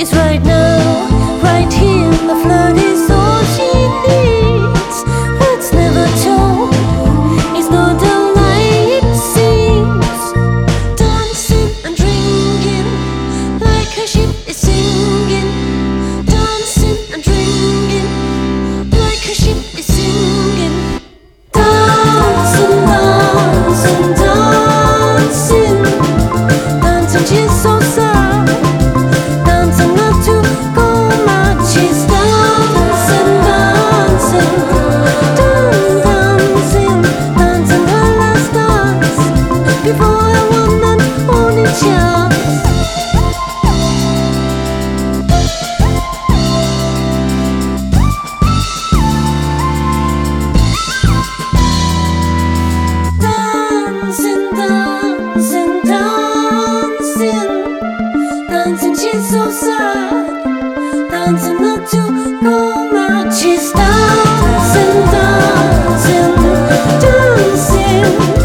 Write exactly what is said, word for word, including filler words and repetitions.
right now, right here. The flood is all she needs. What's never told is not a lie, it seems. Dancing and drinking like a ship is singing. Dancing and drinking like a ship is singing. Dancing, dancing, dancing, dancing, she's so sad. Dancing not to go mad. She's dancing, dancing, dan- dancing, dancing her last dance before her one and only chance. Dancing, dancing, dancing, dancing, she's so sad. Dancing not to go mad. She's dancing, dancing, dancing.